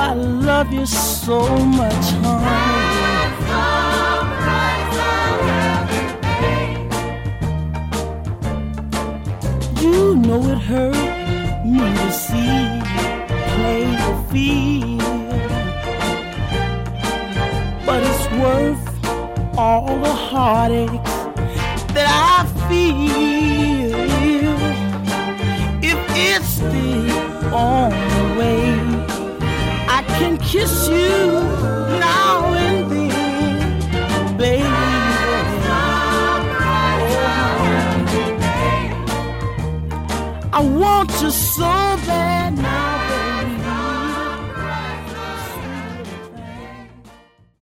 I love you so much, honey. You know it hurt me to see you play the field, but it's worth all the heartaches that I feel. If it's still on the way, I can kiss you now and then, baby. I want you so bad now.